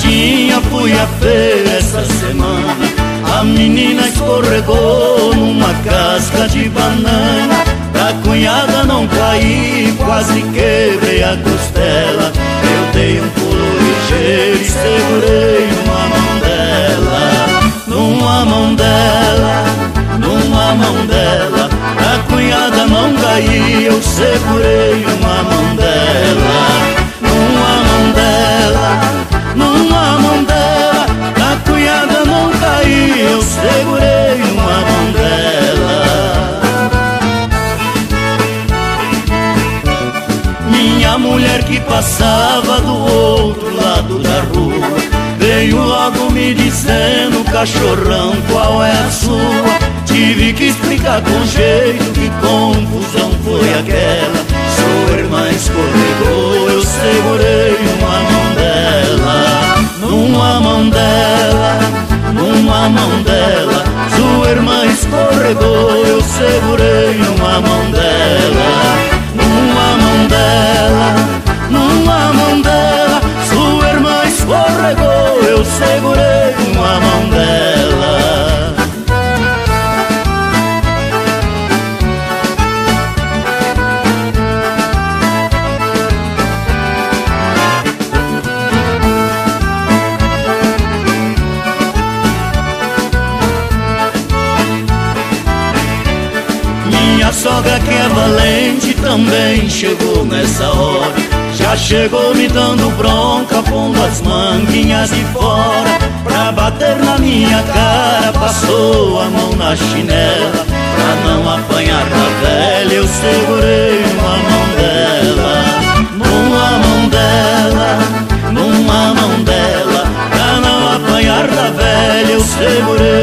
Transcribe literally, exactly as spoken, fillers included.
cunhadinha, fui à feira essa semana. A menina escorregou numa casca de banana. Pra cunhada não cair, quase quebrei a costela. Eu dei um pulo ligeiro e segurei numa mão dela. Numa mão dela, numa mão dela. Pra cunhada não cair, eu segurei numa mão dela. Numa mão dela, numa mão dela. Pra cunhada não cair, eu segurei numa mão dela. Minha mulher que passava do outro lado da rua veio logo me dizendo: cachorrão, qual é a sua? Tive que explicar com jeito que confusão foi aquela. Sua irmã escorregou, eu segurei numa mão dela. Numa mão dela, numa mão dela. Sua irmã escorregou, eu segurei numa mão dela. Numa mão dela, numa mão dela. Sua irmã escorregou, eu segurei numa mão dela. Minha sogra que é valente também chegou nessa hora. Já chegou me dando bronca, pondo as manguinhas de fora. Pra bater na minha cara, passou a mão na chinela. Pra não apanhar da velha, eu segurei numa mão dela. Numa mão dela, numa mão dela. Pra não apanhar da velha, eu segurei